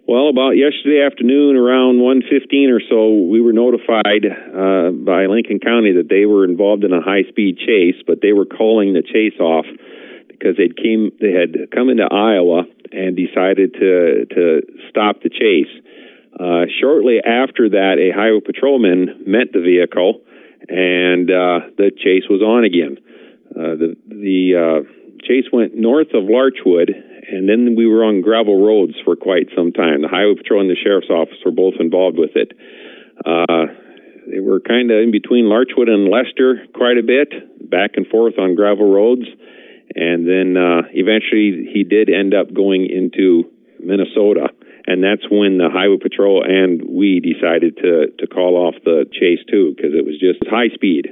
Well, about yesterday afternoon, around 1:15 or so, we were notified by Lincoln County that they were involved in a high-speed chase, but they were calling the chase off because they had come into Iowa and decided to stop the chase. Shortly after that, a highway patrolman met the vehicle, and the chase was on again. The chase went north of Larchwood, and then we were on gravel roads for quite some time. The highway patrol and the sheriff's office were both involved with it. They were kind of in between Larchwood and Lester quite a bit, back and forth on gravel roads. And then eventually he did end up going into Minnesota. And that's when the highway patrol and we decided to call off the chase too, because it was just high speed.